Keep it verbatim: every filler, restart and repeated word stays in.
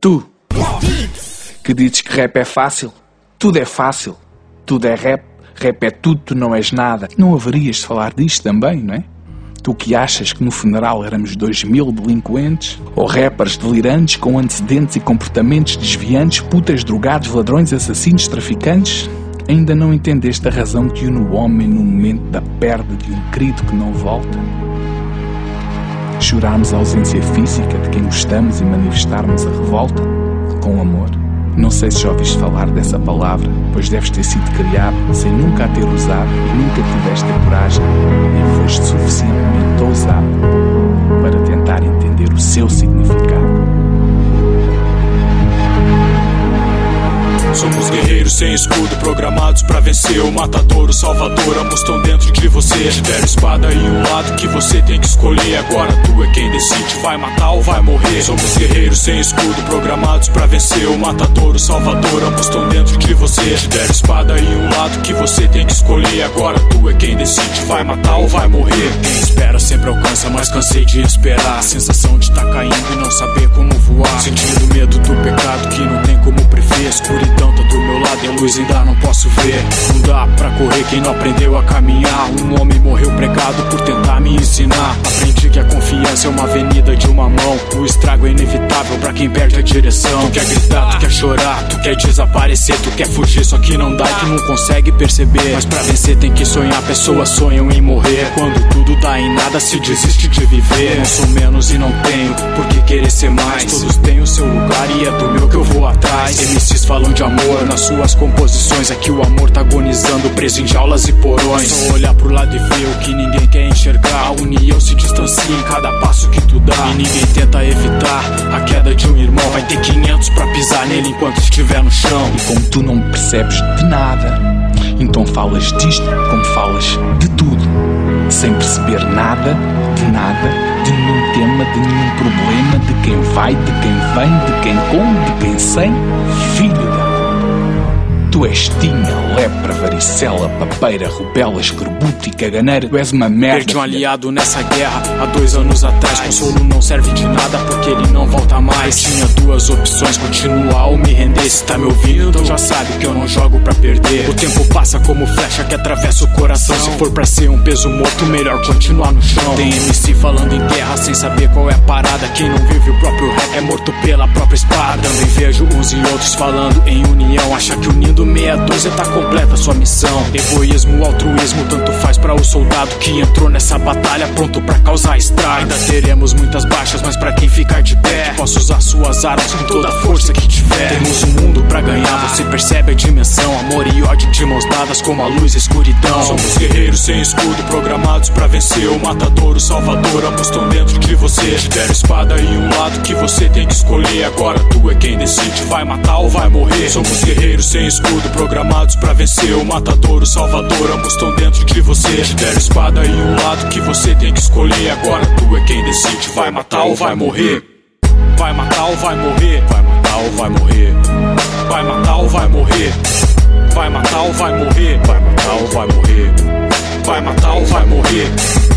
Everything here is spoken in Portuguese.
Tu, que dizes que rap é fácil, tudo é fácil, tudo é rap, rap é tudo, tu não és nada. Não haverias de falar disto também, não é? Tu que achas que no funeral éramos dois mil delinquentes, ou rappers delirantes com antecedentes e comportamentos desviantes, putas, drogados, ladrões, assassinos, traficantes, ainda não entendeste a razão que une o homem no momento da perda de um querido que não volta? Chorarmos a ausência física de quem gostamos e manifestarmos a revolta com amor. Não sei se já ouviste falar dessa palavra, pois deves ter sido criado sem nunca a ter usado e nunca tiveste a coragem, nem foste suficientemente ousado para tentar entender o seu significado. Somos guerreiros sem escudo, programados pra vencer. O matador, o salvador, ambos estão dentro de você. Te deram espada e um lado que você tem que escolher. Agora tu é quem decide, vai matar ou vai morrer. Somos guerreiros sem escudo, programados pra vencer. O matador, o salvador, ambos estão dentro de você. Te deram espada e um lado que você tem que escolher. Agora tu é quem decide, vai matar ou vai morrer. Quem espera sempre alcança, mas cansei de esperar. A sensação de tá caindo e não saber como voar. Sentindo medo do pecado que não tem como prever. Escuridão tá do meu lado e a luz ainda não posso ver. Não dá pra correr quem não aprendeu a caminhar. Um homem morreu pregado por tentar me ensinar. Aprendi que a confiança é uma avenida de uma mão. O estrago é inevitável pra quem perde a direção. Tu quer gritar, tu quer chorar, tu quer desaparecer, tu quer fugir, só que não dá e tu não consegue perceber. Mas pra vencer tem que sonhar, pessoas sonham em morrer. Quando tudo dá em nada se desiste de viver. Não sou menos e não tenho por que querer ser mais. Todos têm o seu lugar e é do meu que eu vou atrás. M Cs falam de amor nas suas composições. Aqui o amor tá agonizando, preso em jaulas e porões. Só olhar pro lado e ver o que ninguém quer enxergar. A união se distancia em cada passo que tu dá. E ninguém tenta evitar a queda de um irmão. Vai ter quinhentos pra pisar nele enquanto estiver no chão. E como tu não percebes de nada, então falas disto como falas de tudo, sem perceber nada, de nada, de nenhum tema, de nenhum problema, de quem vai, de quem vem, de quem come, de quem sem. Filho da... Tu és tinha, lepra, varicela, papeira, rubela, escorbuto e caganeira. Tu és uma merda. Perdi um aliado nessa guerra há dois anos atrás. Consolo não serve de nada porque ele não volta mais. Tinha duas opções, continuar ou me render. Se tá me ouvindo, então já sabe que eu não jogo pra perder. O tempo passa como flecha que atravessa o coração. Se for pra ser um peso morto, melhor continuar no chão. Tem M C falando em guerra sem saber qual é a parada. Quem não vive o próprio rap é morto pela própria espada. Também vejo uns e outros falando em união. Acha que unindo meia dúzia tá completa sua missão. Egoísmo, altruísmo, tanto faz pra o soldado que entrou nessa batalha pronto pra causar estrago. Ainda teremos muitas baixas, mas pra quem ficar de pé, posso usar suas armas com toda a força que tiver. Temos um mundo pra ganhar, você percebe a dimensão. Amor e ódio de mãos dadas como a luz e a escuridão. Somos guerreiros sem escudo, programados pra vencer. O matador, o salvador, ambos estão dentro de você. Te deram espada e um lado que você tem que escolher. Agora tu é quem decide, vai matar ou vai morrer. Somos guerreiros sem escudo, programados pra vencer. O matador, o salvador, ambos estão dentro de você. Te deram espada e um lado que você tem que escolher. Agora tu é quem decide, vai matar ou vai morrer. Vai matar ou vai morrer. Vai matar ou vai morrer. Vai matar ou vai morrer. Vai matar ou vai morrer. Vai matar ou vai morrer. Vai matar ou vai morrer.